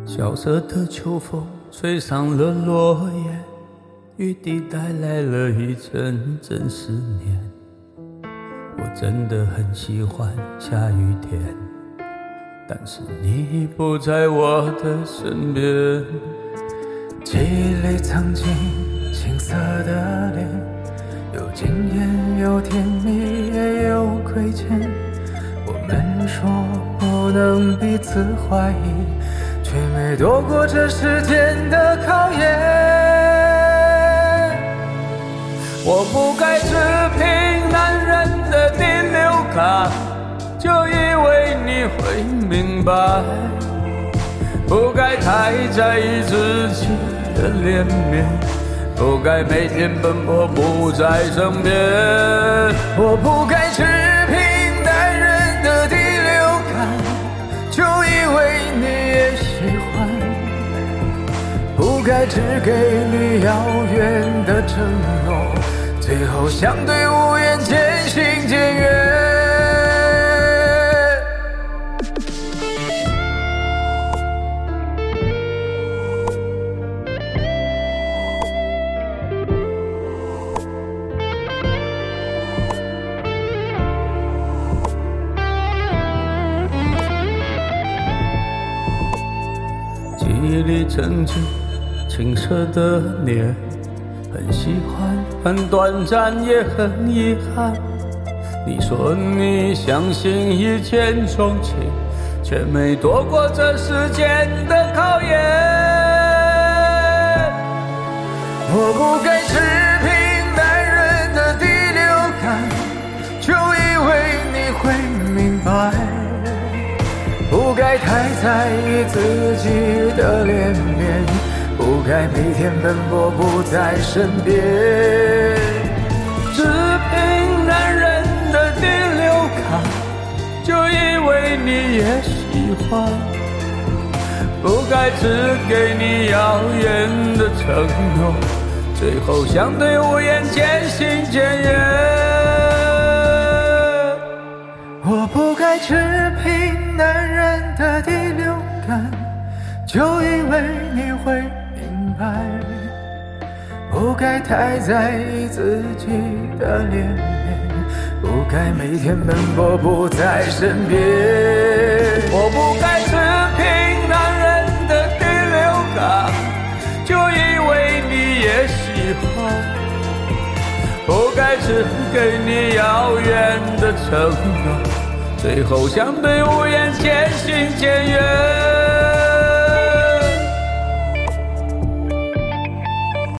萧瑟的秋风吹上了落叶，雨滴带来了一阵阵思念。我真的很喜欢下雨天，但是你不在我的身边。记忆里曾经青涩的脸，有惊艳，有甜蜜，也有亏欠。我们说不能彼此怀疑，却没躲过这时间的考验。我不该只凭男人的第六感，就以为你会明白，不该太在意自己的脸面，不该每天奔波不在身边。我不该只凭男人的第六感，就以为你也喜欢，不该只给你遥远的承诺，最后相对无言，渐行渐远。记忆里曾经青涩的脸，很喜欢，很短暂，也很遗憾。你说你相信一见钟情，却没躲过这时间的考验。我不该只凭男人的第六感，就以为你会明白，不该太在意自己的脸面，不该每天奔波不在身边。只凭男人的第六感，就以为你也喜欢，不该只给你遥远的承诺，最后相对无言，渐行渐远。我不该只凭男人的第六感，就以为你会明白，不该太在意自己的脸面，不该每天奔波不在身边。我不该只凭男人的第六感，就以为你也喜欢，不该只给你遥远的承诺，最后相对无言，渐行渐远。